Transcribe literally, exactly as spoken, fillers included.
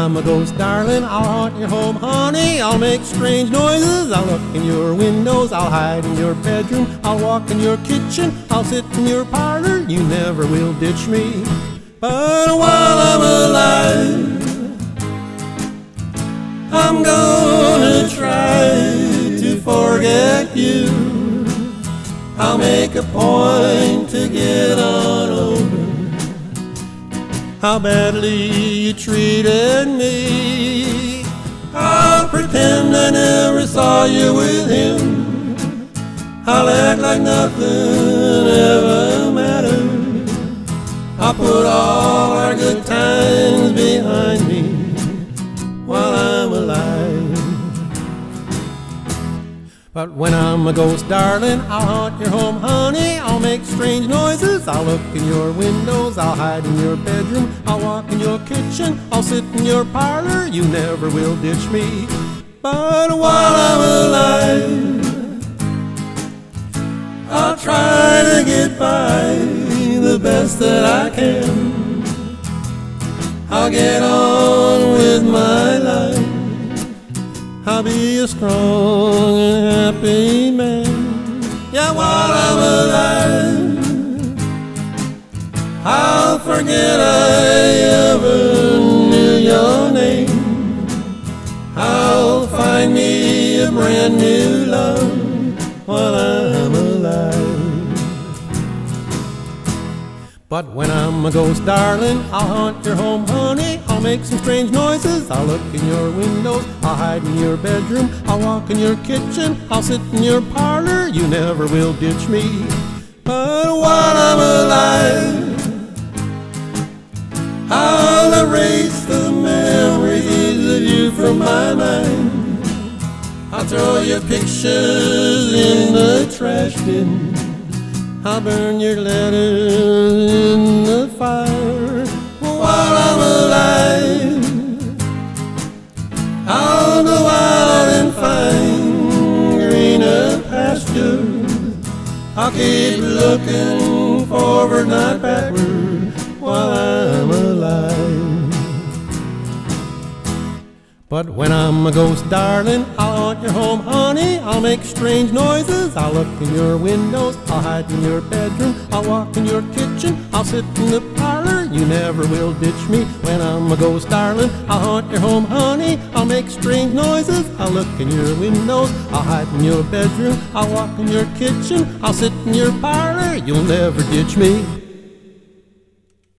I'm a ghost, darling, I'll haunt your home, honey. I'll make strange noises, I'll look in your windows, I'll hide in your bedroom, I'll walk in your kitchen, I'll sit in your parlor. You never will ditch me. But while I'm alive, I'm gonna try to forget you. I'll make a point to get on over how badly you treated me. I'll pretend I never saw you with him. I'll act like nothing ever mattered. I'll put all our good times behind me while I'm alive. But when I'm a ghost, darling, I'll haunt your home, honey. I'll make strange noises, I'll look in your windows, I'll hide in your bedroom, I'll walk in your kitchen, I'll sit in your parlor. You never will ditch me. But while I'm alive, I'll try to get by the best that I can. I'll get on with my life. I'll be a strong and happy man. Yeah, while I'm alive, I'll forget I ever knew your name. I'll find me a brand new love while I'm alive. But when I'm a ghost, darling, I'll haunt your home, honey. I'll make some strange noises, I'll look in your windows, I'll hide in your bedroom, I'll walk in your kitchen, I'll sit in your parlor. You never will ditch me. But while I'm alive, I'll erase the memories of you from my mind. I'll throw your pictures in the trash bin, I'll burn your letters in the fire. While I'm alive, I'll go out and find greener pastures. I'll keep looking forward, not backward, while I'm alive. But when I'm a ghost, darling, I'll haunt your home, honey. I'll make strange noises, I'll look in your windows, I'll hide in your bedroom, I'll walk in your kitchen, I'll sit in the parlor. You never will ditch me. When I'm a ghost, darling, I'll haunt your home, honey. I'll make strange noises, I'll look in your windows, I'll hide in your bedroom, I'll walk in your kitchen, I'll sit in your parlor. You'll never ditch me.